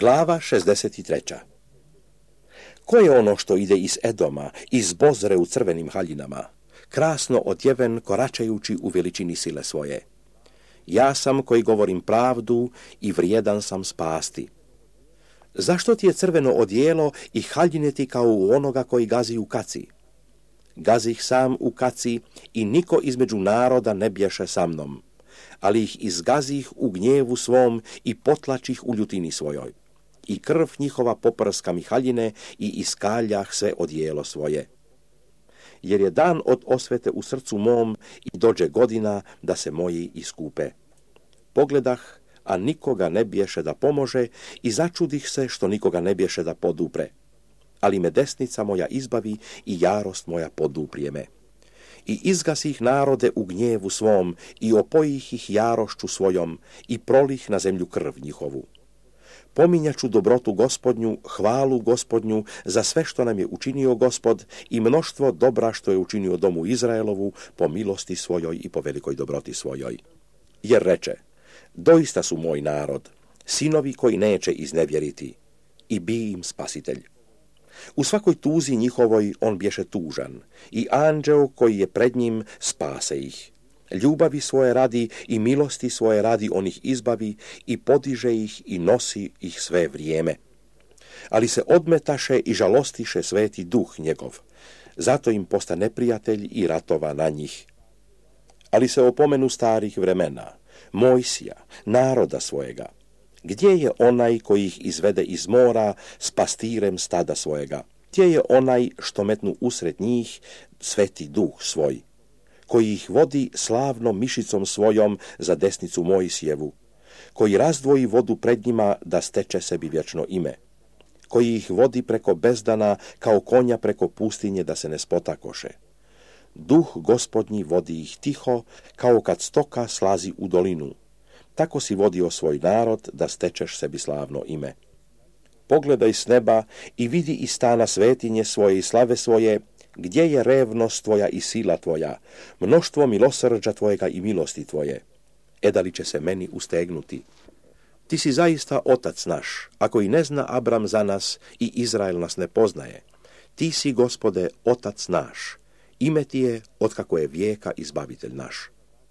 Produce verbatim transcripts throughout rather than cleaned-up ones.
Glava šezdeset tri. Ko je ono što ide iz Edoma, iz Bozre u crvenim haljinama, krasno odjeven koračajući u veličini sile svoje? Ja sam koji govorim pravdu i vrijedan sam spasti. Zašto ti je crveno odijelo i haljine ti kao u onoga koji gazi u kaci? Gazih sam u kaci i niko između naroda ne bješe sa mnom, ali ih izgazih u gnjevu svom i potlačih u ljutini svojoj. I krv njihova poprska mi haljine i iskaljah sve odijelo svoje. Jer je dan od osvete u srcu mom i dođe godina da se moji iskupe. Pogledah, a nikoga ne bješe da pomože i začudih se što nikoga ne bješe da podupre. Ali me desnica moja izbavi i jarost moja poduprije me. I izgasih narode u gnjevu svom i opojih ih jarošću svojom i prolih na zemlju krv njihovu. Pominjaću dobrotu Gospodnju, hvalu Gospodnju za sve što nam je učinio Gospod i mnoštvo dobra što je učinio domu Izraelovu po milosti svojoj i po velikoj dobroti svojoj. Jer reče, doista su moj narod, sinovi koji neće iznevjeriti, i bi im spasitelj. U svakoj tuzi njihovoj on bješe tužan i anđeo koji je pred njim spase ih. Ljubavi svoje radi i milosti svoje radi on ih izbavi i podiže ih i nosi ih sve vrijeme. Ali se odmetaše i žalostiše sveti duh njegov, zato im posta neprijatelj i ratova na njih. Ali se opomenu starih vremena, Mojsija, naroda svojega. Gdje je onaj koji ih izvede iz mora s pastirem stada svojega? Gdje je onaj što metnu usred njih sveti duh svoj, koji ih vodi slavnom mišicom svojom za desnicu Mojsijevu, koji razdvoji vodu pred njima da steče sebi vječno ime, koji ih vodi preko bezdana kao konja preko pustinje da se ne spotakoše. Duh Gospodnji vodi ih tiho kao kad stoka slazi u dolinu. Tako si vodio svoj narod da stečeš sebi slavno ime. Pogledaj s neba i vidi iz stana svetinje svoje i slave svoje, gdje je revnost tvoja i sila tvoja, mnoštvo milosrđa tvojega i milosti tvoje. E da li će se meni ustegnuti? Ti si zaista otac naš, ako i ne zna Abram za nas i Izrael nas ne poznaje. Ti si, Gospode, otac naš, ime ti je otkako je vijeka izbavitelj naš.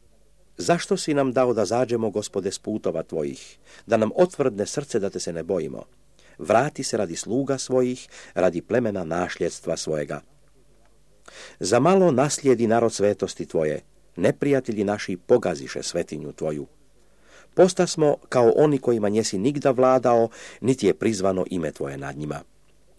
Zašto si nam dao da zađemo, Gospode, s putova tvojih, da nam otvrdne srce da te se ne bojimo? Vrati se radi sluga svojih, radi plemena našljedstva svojega. Za malo naslijedi narod svetosti tvoje, neprijatelji naši pogaziše svetinju tvoju. Posta smo kao oni kojima njesi nigda vladao, niti je prizvano ime tvoje nad njima.